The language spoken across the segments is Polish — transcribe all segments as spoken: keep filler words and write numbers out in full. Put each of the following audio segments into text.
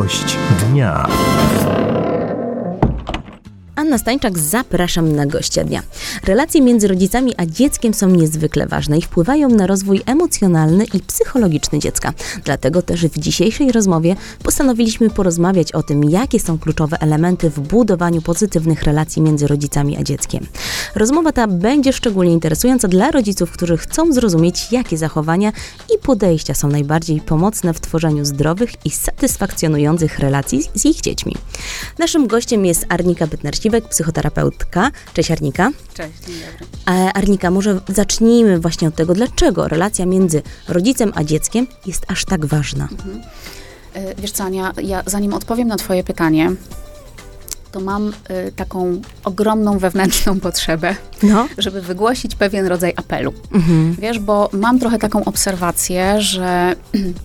Gość dnia. Anna Stańczak, zapraszam na gościa dnia. Relacje między rodzicami a dzieckiem są niezwykle ważne i wpływają na rozwój emocjonalny i psychologiczny dziecka. Dlatego też w dzisiejszej rozmowie postanowiliśmy porozmawiać o tym, jakie są kluczowe elementy w budowaniu pozytywnych relacji między rodzicami a dzieckiem. Rozmowa ta będzie szczególnie interesująca dla rodziców, którzy chcą zrozumieć, jakie zachowania i podejścia są najbardziej pomocne w tworzeniu zdrowych i satysfakcjonujących relacji z ich dziećmi. Naszym gościem jest Arnika Bytner-Siwek, psychoterapeutka. Cześć Arnika. Cześć, dzień dobry. A Arnika, może zacznijmy właśnie od tego, dlaczego relacja między rodzicem a dzieckiem jest aż tak ważna. Mhm. Wiesz co, Ania, ja zanim odpowiem na twoje pytanie, to mam y, taką ogromną wewnętrzną potrzebę, no. żeby wygłosić pewien rodzaj apelu. Mhm. Wiesz, bo mam trochę taką obserwację, że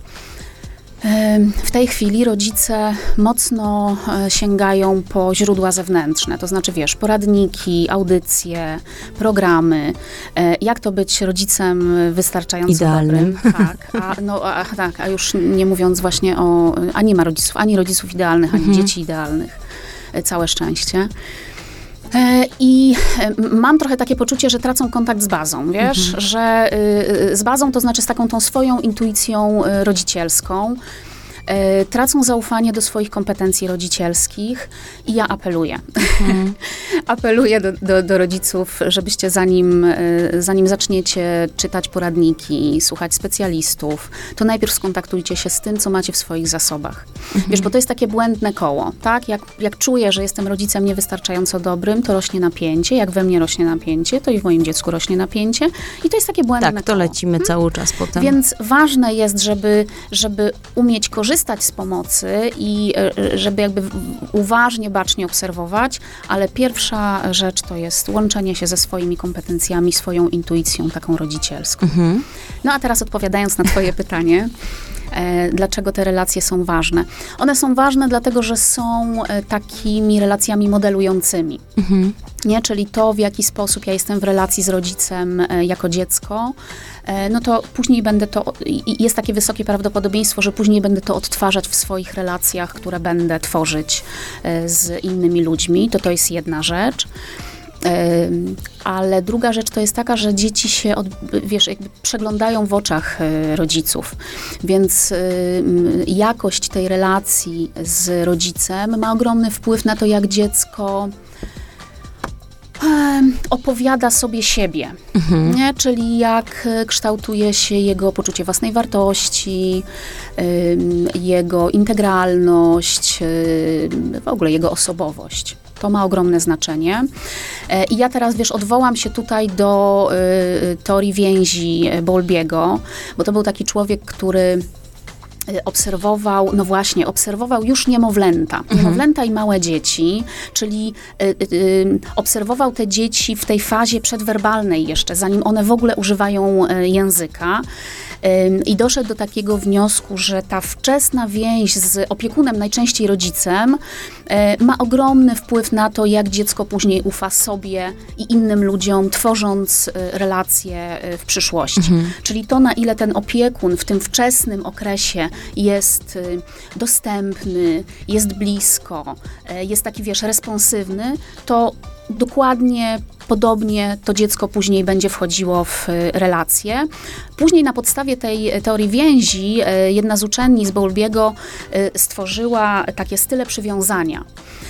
w tej chwili rodzice mocno sięgają po źródła zewnętrzne, to znaczy, wiesz, poradniki, audycje, programy, jak to być rodzicem wystarczająco idealnym. dobrym. Tak, a, no, a, tak, a już nie mówiąc właśnie o, a nie ma rodziców, ani rodziców idealnych, ani mhm. dzieci idealnych. Całe szczęście. I mam trochę takie poczucie, że tracą kontakt z bazą, wiesz, mhm. że z bazą to znaczy z taką tą swoją intuicją rodzicielską. Tracą zaufanie do swoich kompetencji rodzicielskich i ja apeluję. Mhm. apeluję do, do, do rodziców, żebyście zanim, zanim zaczniecie czytać poradniki, słuchać specjalistów, to najpierw skontaktujcie się z tym, co macie w swoich zasobach. Mhm. Wiesz, bo to jest takie błędne koło, tak? Jak, jak czuję, że jestem rodzicem niewystarczająco dobrym, to rośnie napięcie. Jak we mnie rośnie napięcie, to i w moim dziecku rośnie napięcie. I to jest takie błędne Tak, to koło. lecimy hmm? cały czas potem. Więc ważne jest, żeby, żeby umieć korzystać korzystać z pomocy i żeby jakby uważnie, bacznie obserwować, ale pierwsza rzecz to jest łączenie się ze swoimi kompetencjami, swoją intuicją taką rodzicielską. Mhm. No a teraz odpowiadając na twoje pytanie, dlaczego te relacje są ważne. One są ważne dlatego, że są takimi relacjami modelującymi. Mhm. Nie? Czyli to, w jaki sposób ja jestem w relacji z rodzicem jako dziecko, no to później będę to, i jest takie wysokie prawdopodobieństwo, że później będę to odtwarzać w swoich relacjach, które będę tworzyć z innymi ludźmi. To to jest jedna rzecz. Ale druga rzecz to jest taka, że dzieci się, od, wiesz, jakby przeglądają w oczach rodziców, więc jakość tej relacji z rodzicem ma ogromny wpływ na to, jak dziecko opowiada sobie siebie, mhm. nie? Czyli jak kształtuje się jego poczucie własnej wartości, jego integralność, w ogóle jego osobowość. To ma ogromne znaczenie. I ja teraz, wiesz, odwołam się tutaj do y, teorii więzi Bowlbiego, bo to był taki człowiek, który obserwował, no właśnie, obserwował już niemowlęta, mhm. niemowlęta i małe dzieci, czyli y, y, obserwował te dzieci w tej fazie przedwerbalnej jeszcze, zanim one w ogóle używają y, języka. I doszedł do takiego wniosku, że ta wczesna więź z opiekunem, najczęściej rodzicem, ma ogromny wpływ na to, jak dziecko później ufa sobie i innym ludziom, tworząc relacje w przyszłości. Mhm. Czyli to, na ile ten opiekun w tym wczesnym okresie jest dostępny, jest blisko, jest taki, wiesz, responsywny, to dokładnie podobnie to dziecko później będzie wchodziło w relacje. Później na podstawie tej teorii więzi jedna z uczennic Bowlbiego stworzyła takie style przywiązania.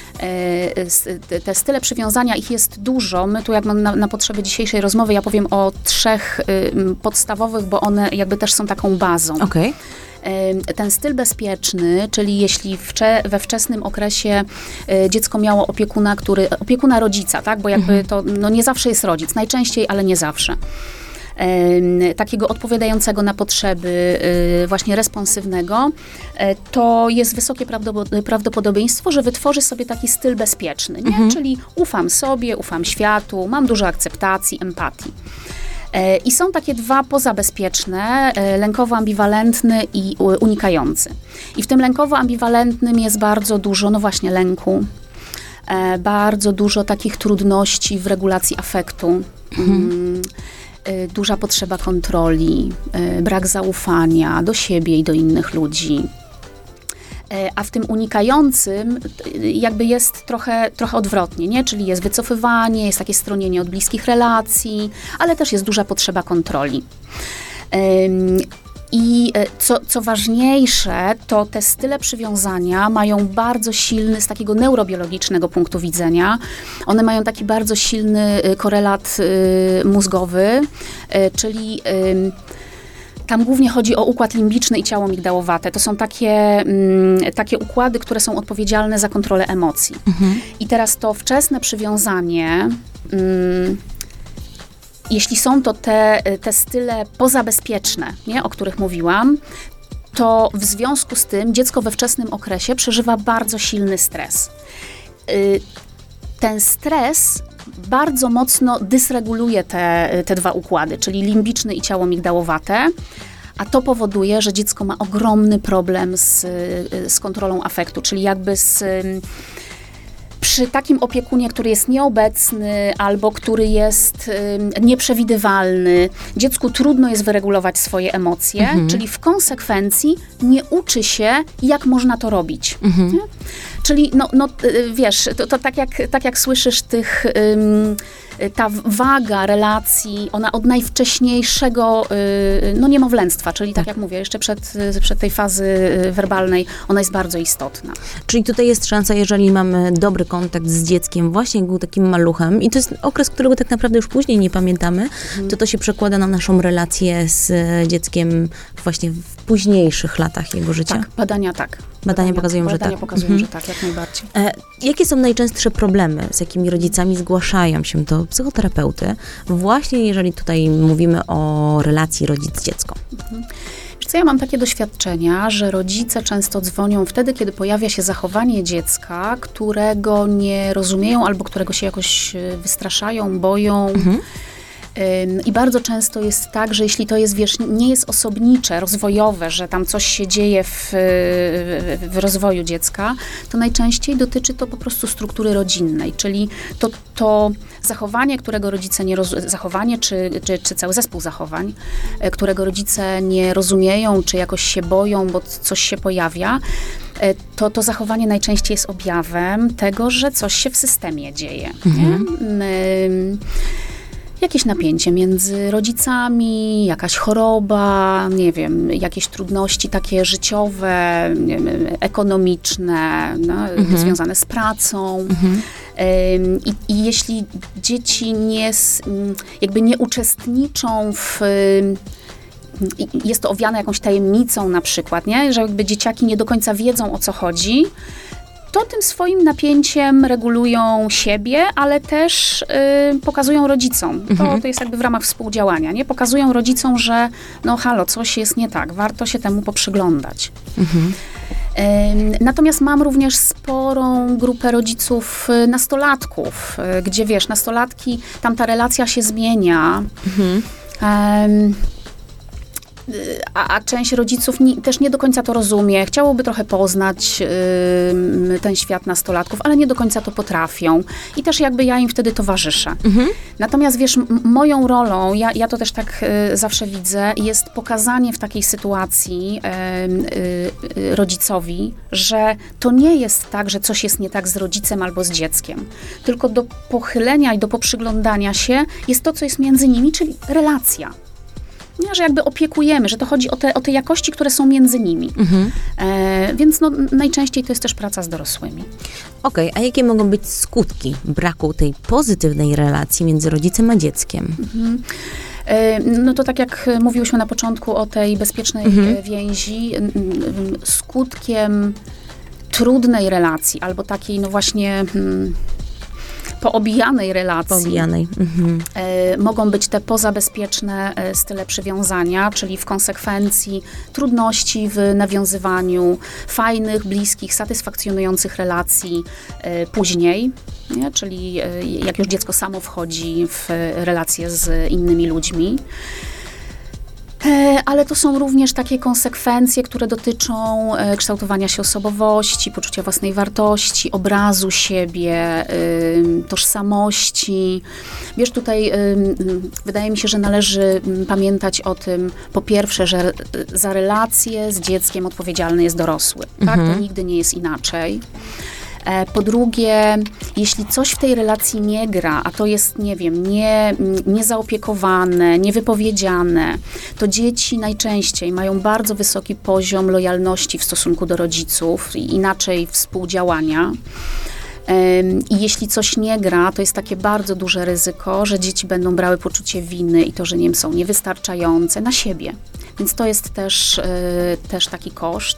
Te style przywiązania, ich jest dużo. My tu, jak mam na, na potrzeby dzisiejszej rozmowy, ja powiem o trzech podstawowych, bo one jakby też są taką bazą. Okay. Ten styl bezpieczny, czyli jeśli wcze, we wczesnym okresie y, dziecko miało opiekuna, który, opiekuna rodzica, tak, bo jakby mhm. to no, nie zawsze jest rodzic, najczęściej, ale nie zawsze. Y, takiego odpowiadającego na potrzeby, y, właśnie responsywnego, y, to jest wysokie prawdopodobieństwo, że wytworzy sobie taki styl bezpieczny, nie? Mhm. Czyli ufam sobie, ufam światu, mam dużo akceptacji, empatii. I są takie dwa pozabezpieczne, lękowo-ambiwalentny i unikający. I w tym lękowo-ambiwalentnym jest bardzo dużo, no właśnie, lęku, bardzo dużo takich trudności w regulacji afektu, mhm. duża potrzeba kontroli, brak zaufania do siebie i do innych ludzi. A w tym unikającym jakby jest trochę, trochę odwrotnie, nie? Czyli jest wycofywanie, jest takie stronienie od bliskich relacji, ale też jest duża potrzeba kontroli. I co, co ważniejsze, to te style przywiązania mają bardzo silny, z takiego neurobiologicznego punktu widzenia, one mają taki bardzo silny korelat mózgowy, czyli tam głównie chodzi o układ limbiczny i ciało migdałowate. To są takie, mm, takie układy, które są odpowiedzialne za kontrolę emocji. Mhm. I teraz to wczesne przywiązanie, mm, jeśli są to te, te style pozabezpieczne, nie, o których mówiłam, to w związku z tym dziecko we wczesnym okresie przeżywa bardzo silny stres. Y, ten stres bardzo mocno dysreguluje te, te dwa układy, czyli limbiczny i ciało migdałowate, a to powoduje, że dziecko ma ogromny problem z, z kontrolą afektu, czyli jakby z... Przy takim opiekunie, który jest nieobecny albo który jest y, nieprzewidywalny, dziecku trudno jest wyregulować swoje emocje, mhm. czyli w konsekwencji nie uczy się, jak można to robić. Mhm. Czyli, no, no wiesz, to, to tak, jak, tak jak słyszysz tych, ym, ta waga relacji, ona od najwcześniejszego, y, no niemowlęctwa, czyli tak. tak jak mówię, jeszcze przed, przed tej fazy werbalnej, ona jest bardzo istotna. Czyli tutaj jest szansa, jeżeli mamy dobry kontakt z dzieckiem, właśnie jak był takim maluchem i to jest okres, którego tak naprawdę już później nie pamiętamy, mhm. to to się przekłada na naszą relację z dzieckiem właśnie w późniejszych latach jego życia? Tak, badania tak. Badania, badania pokazują, badania że tak. pokazują, mhm. że tak, jak najbardziej. E, jakie są najczęstsze problemy, z jakimi rodzicami zgłaszają się do psychoterapeuty, właśnie jeżeli tutaj mówimy o relacji rodzic-dziecko? Mhm. Wiesz co, ja mam takie doświadczenia, że rodzice często dzwonią wtedy, kiedy pojawia się zachowanie dziecka, którego nie rozumieją albo którego się jakoś wystraszają, boją. Mhm. I bardzo często jest tak, że jeśli to jest, wiesz, nie jest osobnicze, rozwojowe, że tam coś się dzieje w, w rozwoju dziecka, to najczęściej dotyczy to po prostu struktury rodzinnej, czyli to, to zachowanie, którego rodzice nie rozumieją, zachowanie czy, czy, czy cały zespół zachowań, którego rodzice nie rozumieją, czy jakoś się boją, bo coś się pojawia, to to zachowanie najczęściej jest objawem tego, że coś się w systemie dzieje. Mhm. Nie? Jakieś napięcie między rodzicami, jakaś choroba, nie wiem, jakieś trudności takie życiowe, nie wiem, ekonomiczne, no, mhm. związane z pracą. Mhm. I, I jeśli dzieci nie, jakby nie uczestniczą w... Jest to owiane jakąś tajemnicą na przykład, nie? Że jakby dzieciaki nie do końca wiedzą, o co chodzi, to tym swoim napięciem regulują siebie, ale też y, pokazują rodzicom. Mhm. To, to jest jakby w ramach współdziałania, nie? Pokazują rodzicom, że no halo, coś jest nie tak, warto się temu poprzyglądać. Mhm. Y, natomiast mam również sporą grupę rodziców y, nastolatków, y, gdzie wiesz, nastolatki, tam ta relacja się zmienia. Mhm. Y, A, a część rodziców nie, też nie do końca to rozumie, chciałoby trochę poznać y, ten świat nastolatków, ale nie do końca to potrafią. I też jakby ja im wtedy towarzyszę. Mhm. Natomiast wiesz, m- moją rolą, ja, ja to też tak y, zawsze widzę, jest pokazanie w takiej sytuacji y, y, rodzicowi, że to nie jest tak, że coś jest nie tak z rodzicem albo z dzieckiem. Tylko do pochylenia i do poprzyglądania się jest to, co jest między nimi, czyli relacja. Nie, że jakby opiekujemy, że to chodzi o te, o te jakości, które są między nimi. Mhm. E, więc no, najczęściej to jest też praca z dorosłymi. Okej, okay, a jakie mogą być skutki braku tej pozytywnej relacji między rodzicem a dzieckiem? Mhm. E, no to tak jak mówiłyśmy na początku o tej bezpiecznej mhm. więzi, skutkiem trudnej relacji albo takiej no właśnie... Hmm, poobijanej relacji poobijanej. Mhm. y, mogą być te pozabezpieczne y, style przywiązania, czyli w konsekwencji trudności w nawiązywaniu fajnych, bliskich, satysfakcjonujących relacji y, później, nie? Czyli y, jak już dziecko samo wchodzi w relacje z innymi ludźmi. Ale to są również takie konsekwencje, które dotyczą kształtowania się osobowości, poczucia własnej wartości, obrazu siebie, tożsamości. Wiesz, tutaj wydaje mi się, że należy pamiętać o tym, po pierwsze, że za relacje z dzieckiem odpowiedzialny jest dorosły. Tak? To nigdy nie jest inaczej. Po drugie, jeśli coś w tej relacji nie gra, a to jest, nie wiem, nie, niezaopiekowane, niewypowiedziane, to dzieci najczęściej mają bardzo wysoki poziom lojalności w stosunku do rodziców, inaczej współdziałania. I jeśli coś nie gra, to jest takie bardzo duże ryzyko, że dzieci będą brały poczucie winy i to, że nie wiem, są niewystarczające na siebie. Więc to jest też, też taki koszt.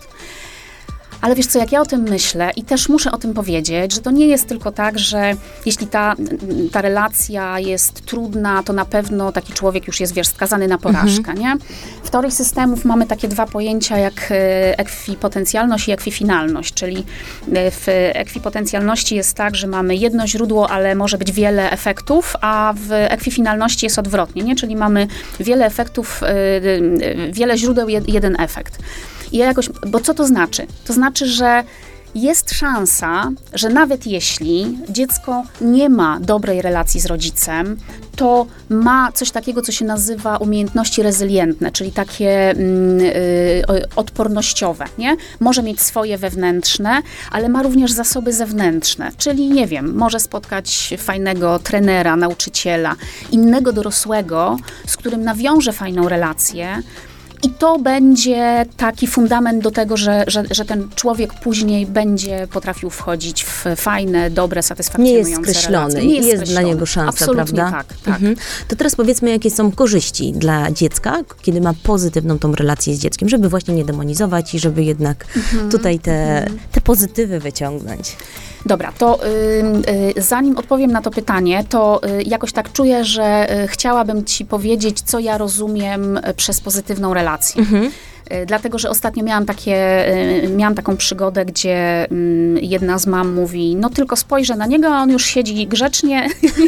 Ale wiesz co, jak ja o tym myślę i też muszę o tym powiedzieć, że to nie jest tylko tak, że jeśli ta, ta relacja jest trudna, to na pewno taki człowiek już jest, wiesz, skazany na porażkę, mhm. nie? W teorii systemów mamy takie dwa pojęcia jak ekwipotencjalność i ekwifinalność, czyli w ekwipotencjalności jest tak, że mamy jedno źródło, ale może być wiele efektów, a w ekwifinalności jest odwrotnie, nie? Czyli mamy wiele efektów, wiele źródeł, jeden efekt. I ja jakoś, bo co to znaczy? To znaczy, że jest szansa, że nawet jeśli dziecko nie ma dobrej relacji z rodzicem, to ma coś takiego, co się nazywa umiejętności rezylientne, czyli takie mm, y, odpornościowe, nie? Może mieć swoje wewnętrzne, ale ma również zasoby zewnętrzne, czyli nie wiem, może spotkać fajnego trenera, nauczyciela, innego dorosłego, z którym nawiąże fajną relację. I to będzie taki fundament do tego, że, że, że ten człowiek później będzie potrafił wchodzić w fajne, dobre, satysfakcjonujące relacje. Nie jest skreślony. Nie jest, jest dla niego szansa, absolutnie prawda? tak, tak. Mhm. To teraz powiedzmy, jakie są korzyści dla dziecka, kiedy ma pozytywną tą relację z dzieckiem, żeby właśnie nie demonizować i żeby jednak mhm. tutaj te, mhm. te pozytywy wyciągnąć. Dobra, to y, y, zanim odpowiem na to pytanie, to y, jakoś tak czuję, że y, chciałabym ci powiedzieć, co ja rozumiem y, przez pozytywną relację. Mhm. Y, dlatego, że ostatnio miałam, takie, y, miałam taką przygodę, gdzie y, jedna z mam mówi, no tylko spojrzę na niego, a on już siedzi grzecznie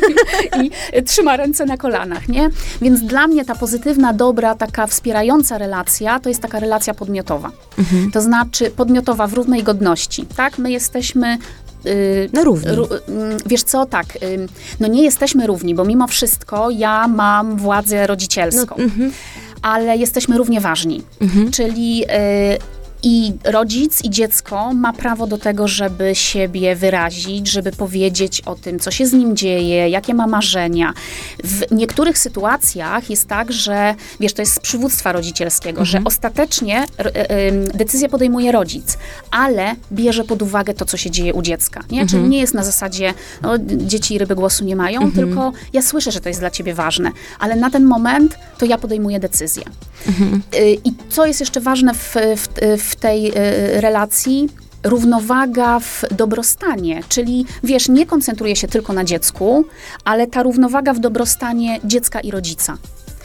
i y, trzyma ręce na kolanach, nie? Więc dla mnie ta pozytywna, dobra, taka wspierająca relacja, to jest taka relacja podmiotowa. Mhm. To znaczy podmiotowa w równej godności, tak? My jesteśmy No równi. Ró, wiesz co, tak, no nie jesteśmy równi, bo mimo wszystko ja mam władzę rodzicielską, no, mm-hmm. ale jesteśmy równie ważni, mm-hmm. czyli y, i rodzic, i dziecko ma prawo do tego, żeby siebie wyrazić, żeby powiedzieć o tym, co się z nim dzieje, jakie ma marzenia. W niektórych sytuacjach jest tak, że, wiesz, to jest z przywództwa rodzicielskiego, mhm. że ostatecznie y, y, decyzję podejmuje rodzic, ale bierze pod uwagę to, co się dzieje u dziecka, nie? Mhm. Czyli nie jest na zasadzie, no, dzieci i ryby głosu nie mają, mhm. tylko ja słyszę, że to jest dla ciebie ważne, ale na ten moment to ja podejmuję decyzję. Mhm. Y, I co jest jeszcze ważne w, w, w tej y, relacji? Równowaga w dobrostanie, czyli wiesz, nie koncentruję się tylko na dziecku, ale ta równowaga w dobrostanie dziecka i rodzica.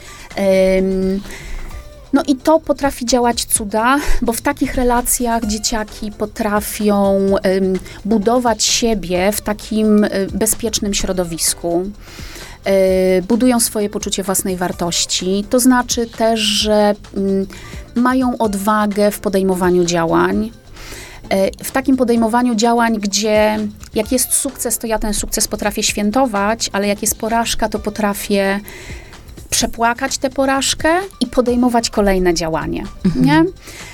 Ym, no i to potrafi działać cuda, bo w takich relacjach dzieciaki potrafią ym, budować siebie w takim y, bezpiecznym środowisku. Y, budują swoje poczucie własnej wartości. To znaczy też, że y, mają odwagę w podejmowaniu działań. Y, w takim podejmowaniu działań, gdzie jak jest sukces, to ja ten sukces potrafię świętować, ale jak jest porażka, to potrafię przepłakać tę porażkę i podejmować kolejne działanie. Mhm. Nie?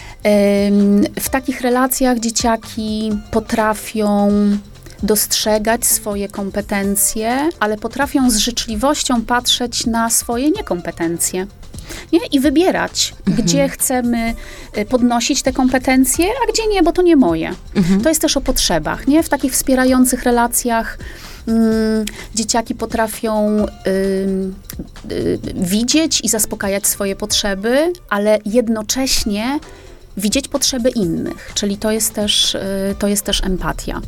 Y, w takich relacjach dzieciaki potrafią dostrzegać swoje kompetencje, ale potrafią z życzliwością patrzeć na swoje niekompetencje. Nie? I wybierać, mhm. gdzie chcemy podnosić te kompetencje, a gdzie nie, bo to nie moje. Mhm. To jest też o potrzebach. Nie? W takich wspierających relacjach mm, dzieciaki potrafią y, y, widzieć i zaspokajać swoje potrzeby, ale jednocześnie widzieć potrzeby innych, czyli to jest też, to jest też empatia.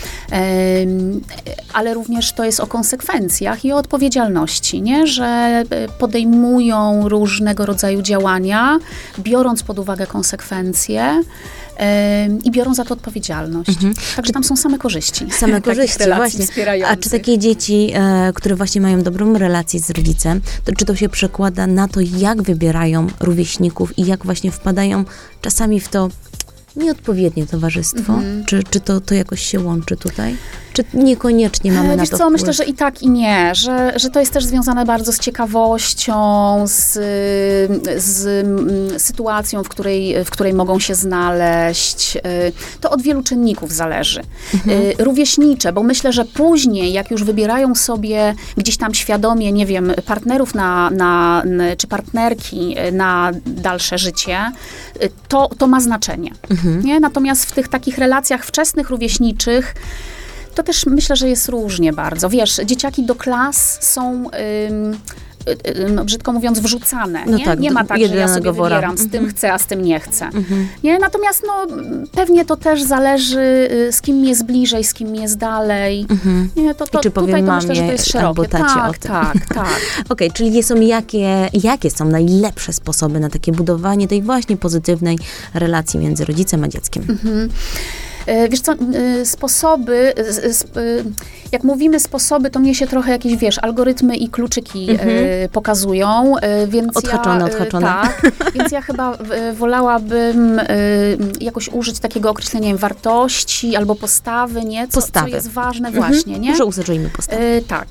Ale również to jest o konsekwencjach i o odpowiedzialności, nie? Że podejmują różnego rodzaju działania, biorąc pod uwagę konsekwencje i biorą za to odpowiedzialność. Mhm. Także tam są same korzyści. Same korzyści, właśnie. A czy takie dzieci, e, które właśnie mają dobrą relację z rodzicem, to czy to się przekłada na to, jak wybierają rówieśników i jak właśnie wpadają czasami w to nieodpowiednie towarzystwo? Mhm. Czy, czy to, to jakoś się łączy tutaj? Czy niekoniecznie mamy Wiesz na to co, wpływ? myślę, że i tak, i nie. Że, że to jest też związane bardzo z ciekawością, z, z sytuacją, w której, w której mogą się znaleźć. To od wielu czynników zależy. Mhm. Rówieśnicze, bo myślę, że później, jak już wybierają sobie gdzieś tam świadomie, nie wiem, partnerów na, na, czy partnerki na dalsze życie, to, to ma znaczenie. Mhm. Nie? Natomiast w tych takich relacjach wczesnych, rówieśniczych, to też myślę, że jest różnie bardzo. Wiesz, dzieciaki do klas są, ym, ym, brzydko mówiąc, wrzucane. No nie? tak, nie ma tak, że ja sobie wora. wybieram, z tym mhm. chcę, a z tym nie chcę. Mhm. Nie? Natomiast no, pewnie to też zależy, z kim mi jest bliżej, z kim mi jest dalej. Mhm. Nie? To, to, I czy tutaj powiem to myślę, że to jest szerokie. Tak, tak, tak, tak. Okej, okay, czyli są jakie, jakie są najlepsze sposoby na takie budowanie tej właśnie pozytywnej relacji między rodzicem a dzieckiem? Mhm. Wiesz co, sposoby, jak mówimy sposoby, to mnie się trochę jakieś, wiesz, algorytmy i kluczyki mhm. pokazują, więc odhaczone, ja... odhaczone. Tak, więc ja chyba wolałabym jakoś użyć takiego określenia, nie wiem, wartości albo postawy, nie? Co, postawy. co jest ważne mhm. właśnie, nie? Może użyjmy postawy. Tak.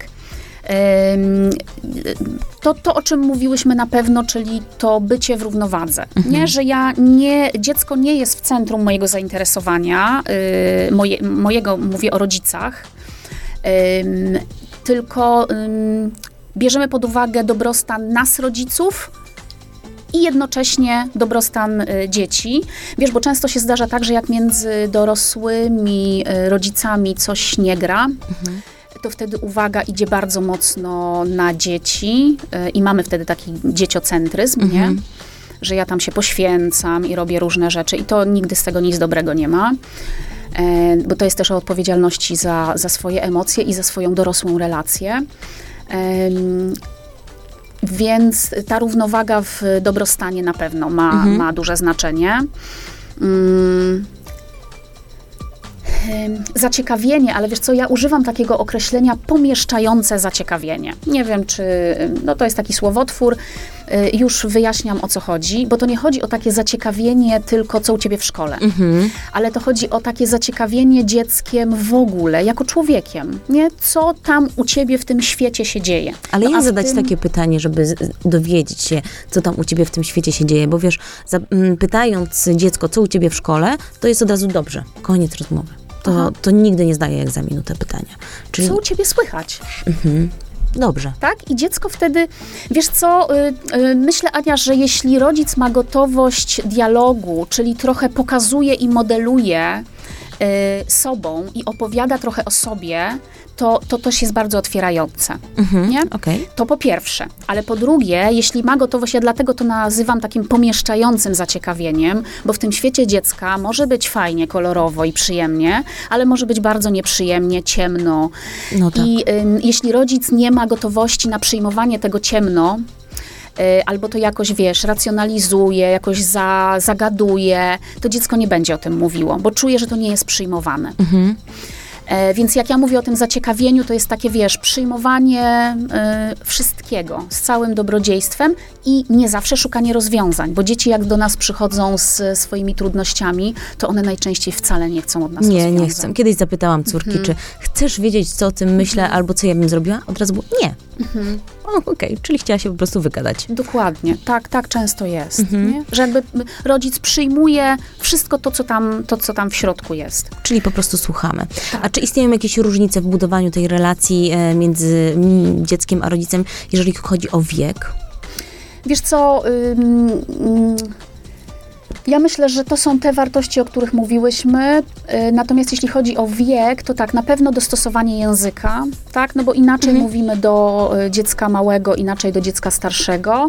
To, to, o czym mówiłyśmy na pewno, czyli to bycie w równowadze. Mhm. Nie, że ja nie, dziecko nie jest w centrum mojego zainteresowania, yy, moje, mojego, mówię o rodzicach, yy, tylko yy, bierzemy pod uwagę dobrostan nas, rodziców, i jednocześnie dobrostan y, dzieci. Wiesz, bo często się zdarza tak, że jak między dorosłymi y, rodzicami coś nie gra, mhm. to wtedy uwaga idzie bardzo mocno na dzieci y, i mamy wtedy taki dzieciocentryzm, mhm. nie? Że ja tam się poświęcam i robię różne rzeczy i to nigdy z tego nic dobrego nie ma. E, bo to jest też o odpowiedzialności za, za swoje emocje i za swoją dorosłą relację. E, Więc ta równowaga w dobrostanie na pewno ma, mhm. ma duże znaczenie. Hmm. Zaciekawienie, ale wiesz co, ja używam takiego określenia pomieszczające zaciekawienie. Nie wiem, czy no to jest taki słowotwór, już wyjaśniam, o co chodzi, bo to nie chodzi o takie zaciekawienie tylko, co u ciebie w szkole, mhm. ale to chodzi o takie zaciekawienie dzieckiem w ogóle, jako człowiekiem, nie? Co tam u ciebie w tym świecie się dzieje. Ale no, jak zadać tym... takie pytanie, żeby z, dowiedzieć się, co tam u ciebie w tym świecie się dzieje, bo wiesz, za, m, pytając dziecko, co u ciebie w szkole, to jest od razu dobrze, koniec rozmowy. To, to nigdy nie zdaje egzaminu te pytania. Czyli... Co u ciebie słychać? Mhm. Dobrze. Tak? I dziecko wtedy, wiesz co, y, y, myślę, Ania, że jeśli rodzic ma gotowość dialogu, czyli trochę pokazuje i modeluje y, sobą i opowiada trochę o sobie, to, to też jest bardzo otwierające. Mhm, nie? Okay. To po pierwsze. Ale po drugie, jeśli ma gotowość, ja dlatego to nazywam takim pomieszczającym zaciekawieniem, bo w tym świecie dziecka może być fajnie, kolorowo i przyjemnie, ale może być bardzo nieprzyjemnie, ciemno. No tak. I y, jeśli rodzic nie ma gotowości na przyjmowanie tego ciemno, y, albo to jakoś, wiesz, racjonalizuje, jakoś za, zagaduje, to dziecko nie będzie o tym mówiło, bo czuje, że to nie jest przyjmowane. Mhm. E, więc jak ja mówię o tym zaciekawieniu, to jest takie, wiesz, przyjmowanie y, wszystkiego z całym dobrodziejstwem i nie zawsze szukanie rozwiązań, bo dzieci jak do nas przychodzą z swoimi trudnościami, to one najczęściej wcale nie chcą od nas nie, rozwiązań. Nie, nie chcą. Kiedyś zapytałam córki, mhm. czy chcesz wiedzieć, co o tym myślę, mhm. albo co ja bym zrobiła? Od razu było, nie. Mhm. Okej, okay. Czyli chciała się po prostu wygadać. Dokładnie. Tak, tak często jest. Mhm. Nie? Że jakby rodzic przyjmuje wszystko to co, tam, to, co tam w środku jest. Czyli po prostu słuchamy. Tak. A czy istnieją jakieś różnice w budowaniu tej relacji między dzieckiem a rodzicem, jeżeli chodzi o wiek? Wiesz co... Ym, ym, Ja myślę, że to są te wartości, o których mówiłyśmy, y, natomiast jeśli chodzi o wiek, to tak, na pewno dostosowanie języka, tak, no bo inaczej mhm. mówimy do y, dziecka małego, inaczej do dziecka starszego.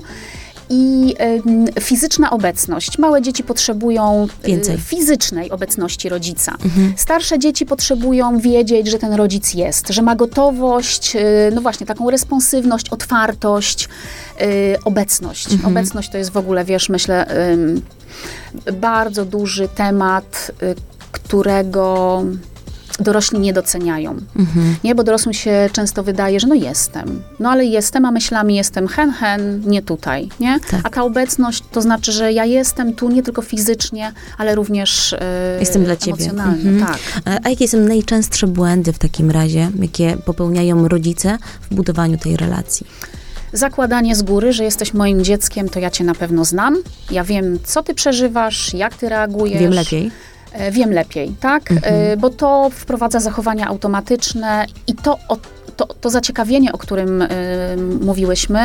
I y, fizyczna obecność. Małe dzieci potrzebują Więcej. Y, fizycznej obecności rodzica. Mhm. Starsze dzieci potrzebują wiedzieć, że ten rodzic jest, że ma gotowość, y, no właśnie, taką responsywność, otwartość, y, obecność. Mhm. Obecność to jest w ogóle, wiesz, myślę... Y, bardzo duży temat, y, którego dorośli nie doceniają. Mhm. Nie, bo dorosłym się często wydaje, że no jestem. No ale jestem, a myślami jestem hen, hen, nie tutaj, nie? Tak. A ta obecność to znaczy, że ja jestem tu nie tylko fizycznie, ale również e, jestem dla ciebie. emocjonalnie. Mhm. Tak. A jakie są najczęstsze błędy w takim razie, jakie popełniają rodzice w budowaniu tej relacji? Zakładanie z góry, że jesteś moim dzieckiem, to ja cię na pewno znam. Ja wiem, co ty przeżywasz, jak ty reagujesz. Wiem lepiej. Wiem lepiej, tak? Mhm. Bo to wprowadza zachowania automatyczne i to, to, to zaciekawienie, o którym y, mówiłyśmy,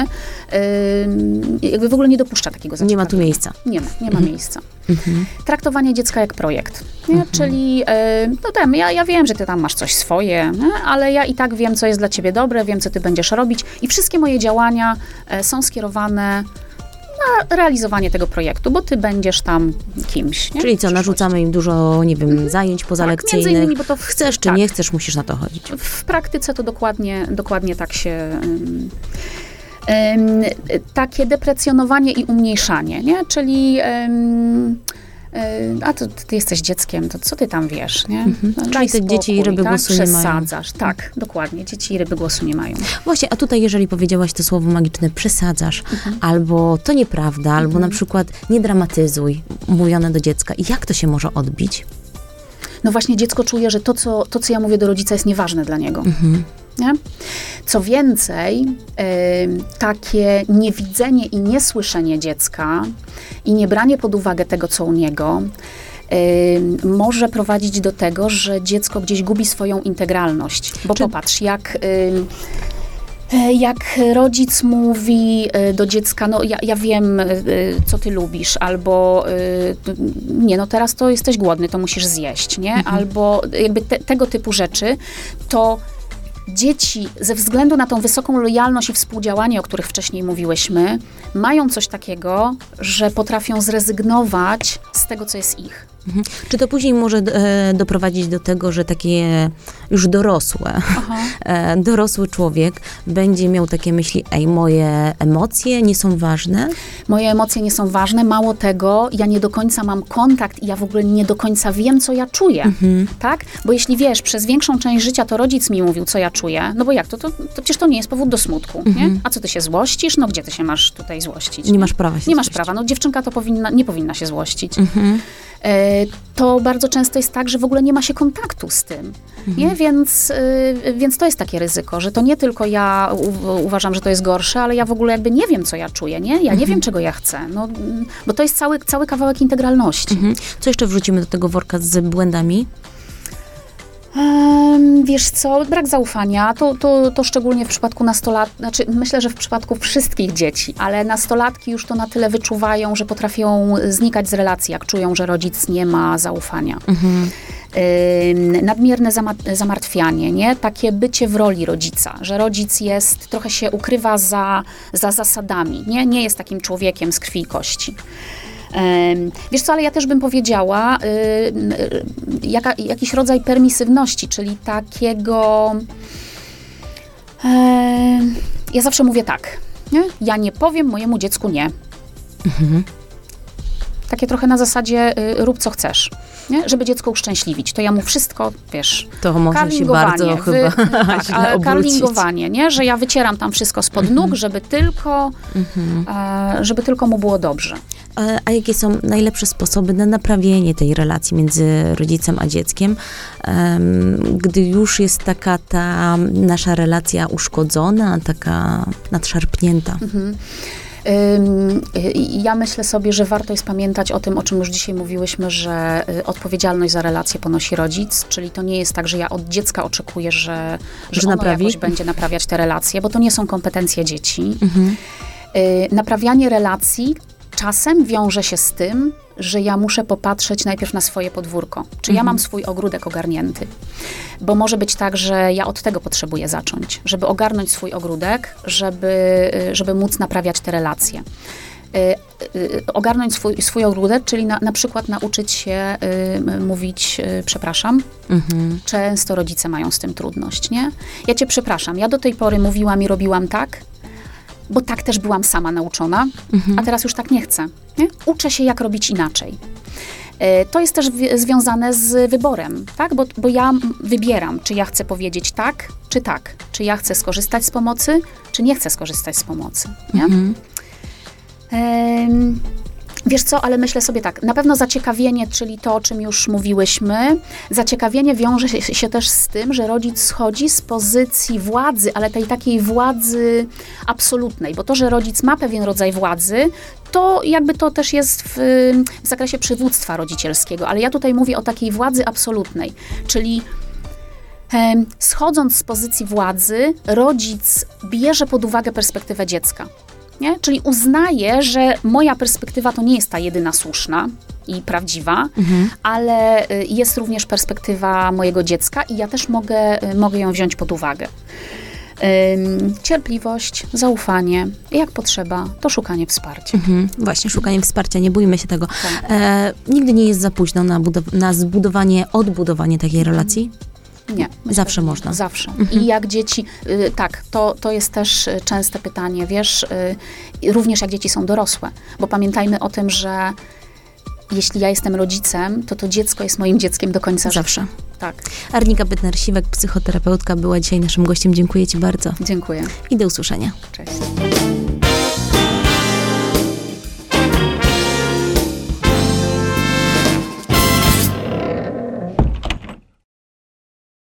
y, jakby w ogóle nie dopuszcza takiego zaciekawienia. Nie ma tu miejsca. Nie ma, nie ma mhm. miejsca. Mhm. Traktowanie dziecka jak projekt, nie? Mhm. Czyli y, no tam, ja, ja wiem, że ty tam masz coś swoje, nie? Ale ja i tak wiem, co jest dla ciebie dobre, wiem, co ty będziesz robić i wszystkie moje działania y, są skierowane na realizowanie tego projektu, bo ty będziesz tam kimś. Nie? Czyli co, narzucamy im dużo, nie wiem, mm-hmm. zajęć pozalekcyjnych. Tak, między innymi, bo to w, chcesz czy tak. nie chcesz, musisz na to chodzić. W praktyce to dokładnie, dokładnie tak się... Um, um, takie deprecjonowanie i umniejszanie, nie? Czyli... Um, a to ty jesteś dzieckiem, to co ty tam wiesz, nie? Mhm. No, czyli te dzieci i ryby tak? głosu nie mają. Przesadzasz, tak, dokładnie. Dzieci i ryby głosu nie mają. Właśnie, a tutaj jeżeli powiedziałaś to słowo magiczne, przesadzasz, mhm. albo to nieprawda, mhm. albo na przykład nie dramatyzuj, mówione do dziecka. I jak to się może odbić? No właśnie dziecko czuje, że to, co, to, co ja mówię do rodzica jest nieważne dla niego. Mhm. Nie? Co więcej, y, takie niewidzenie i niesłyszenie dziecka i niebranie pod uwagę tego, co u niego, y, może prowadzić do tego, że dziecko gdzieś gubi swoją integralność. Bo Czy... popatrz, jak... Y, Jak rodzic mówi do dziecka, no ja, ja wiem, co ty lubisz, albo nie, no teraz to jesteś głodny, to musisz zjeść, nie? Mhm. Albo jakby te, tego typu rzeczy, to dzieci ze względu na tą wysoką lojalność i współdziałanie, o których wcześniej mówiłyśmy, mają coś takiego, że potrafią zrezygnować z tego, co jest ich. Mhm. Czy to później może e, doprowadzić do tego, że takie już dorosłe, e, dorosły człowiek będzie miał takie myśli, ej, moje emocje nie są ważne? Moje emocje nie są ważne, mało tego, ja nie do końca mam kontakt i ja w ogóle nie do końca wiem, co ja czuję, mhm. tak? Bo jeśli wiesz, przez większą część życia to rodzic mi mówił, co ja czuję, no bo jak, to, to, to przecież to nie jest powód do smutku, mhm. nie? A co ty się złościsz? No gdzie ty się masz tutaj złościć? Nie, nie masz prawa się Nie złościć. masz prawa, no dziewczynka to powinna, nie powinna się złościć. Mhm. To bardzo często jest tak, że w ogóle nie ma się kontaktu z tym, mhm. nie? Więc, więc to jest takie ryzyko, że to nie tylko ja u, uważam, że to jest gorsze, ale ja w ogóle jakby nie wiem, co ja czuję, nie? Ja mhm. nie wiem, czego ja chcę, no, bo to jest cały, cały kawałek integralności. Mhm. Co jeszcze wrzucimy do tego worka z błędami? Um, wiesz co, brak zaufania, to, to, to szczególnie w przypadku nastolatków, znaczy myślę, że w przypadku wszystkich dzieci, ale nastolatki już to na tyle wyczuwają, że potrafią znikać z relacji, jak czują, że rodzic nie ma zaufania. Mhm. Ym, nadmierne zama- zamartwianie, nie? Takie bycie w roli rodzica, że rodzic jest, trochę się ukrywa za, za zasadami, nie? Nie jest takim człowiekiem z krwi i kości. Wiesz co, ale ja też bym powiedziała yy, jaka, jakiś rodzaj permisywności, czyli takiego yy, ja zawsze mówię tak, nie? Ja nie powiem mojemu dziecku nie. Mhm. Takie trochę na zasadzie yy, rób co chcesz, nie? Żeby dziecko uszczęśliwić. To ja mu wszystko, wiesz, to może się bardzo wy, chyba tak, źle karlingowanie, nie? Że ja wycieram tam wszystko spod mhm. nóg, żeby tylko, mhm. e, żeby tylko mu było dobrze. A, a jakie są najlepsze sposoby na naprawienie tej relacji między rodzicem a dzieckiem, um, gdy już jest taka ta nasza relacja uszkodzona, taka nadszarpnięta? Mhm. Ja myślę sobie, że warto jest pamiętać o tym, o czym już dzisiaj mówiłyśmy, że odpowiedzialność za relację ponosi rodzic, czyli to nie jest tak, że ja od dziecka oczekuję, że, że, że ono naprawi? jakoś będzie naprawiać te relacje, bo to nie są kompetencje dzieci. Mhm. Naprawianie relacji czasem wiąże się z tym, że ja muszę popatrzeć najpierw na swoje podwórko. Czy mhm. ja mam swój ogródek ogarnięty? Bo może być tak, że ja od tego potrzebuję zacząć, żeby ogarnąć swój ogródek, żeby, żeby móc naprawiać te relacje. Yy, yy, ogarnąć swój, swój ogródek, czyli na, na przykład nauczyć się yy, mówić yy, przepraszam. Mhm. Często rodzice mają z tym trudność, nie? Ja cię przepraszam, ja do tej pory mówiłam i robiłam tak, bo tak też byłam sama nauczona, Mhm. a teraz już tak nie chcę. Nie? Uczę się, jak robić inaczej. E, To jest też wi- związane z wyborem, tak? Bo, bo ja m- wybieram, czy ja chcę powiedzieć tak, czy tak. Czy ja chcę skorzystać z pomocy, czy nie chcę skorzystać z pomocy. Nie? Mhm. Em, Wiesz co, ale myślę sobie tak, na pewno zaciekawienie, czyli to, o czym już mówiłyśmy, zaciekawienie wiąże się, się też z tym, że rodzic schodzi z pozycji władzy, ale tej takiej władzy absolutnej, bo to, że rodzic ma pewien rodzaj władzy, to jakby to też jest w, w zakresie przywództwa rodzicielskiego, ale ja tutaj mówię o takiej władzy absolutnej, czyli em, schodząc z pozycji władzy, rodzic bierze pod uwagę perspektywę dziecka. Nie? Czyli uznaje, że moja perspektywa to nie jest ta jedyna słuszna i prawdziwa, Mhm. ale y, jest również perspektywa mojego dziecka i ja też mogę, y, mogę ją wziąć pod uwagę. Ym, cierpliwość, zaufanie, jak potrzeba, to szukanie wsparcia. Mhm. Właśnie, szukanie wsparcia, nie bójmy się tego. Tak. E, nigdy nie jest za późno na, budow- na zbudowanie, odbudowanie takiej relacji? Nie. Zawsze można. Zawsze. I jak dzieci, y, tak, to, to jest też y, częste pytanie, wiesz, y, również jak dzieci są dorosłe, bo pamiętajmy o tym, że jeśli ja jestem rodzicem, to to dziecko jest moim dzieckiem do końca życia. Zawsze. Tak, Arnika Bytner-Siwek, psychoterapeutka, była dzisiaj naszym gościem. Dziękuję ci bardzo dziękuję. i do usłyszenia. Cześć.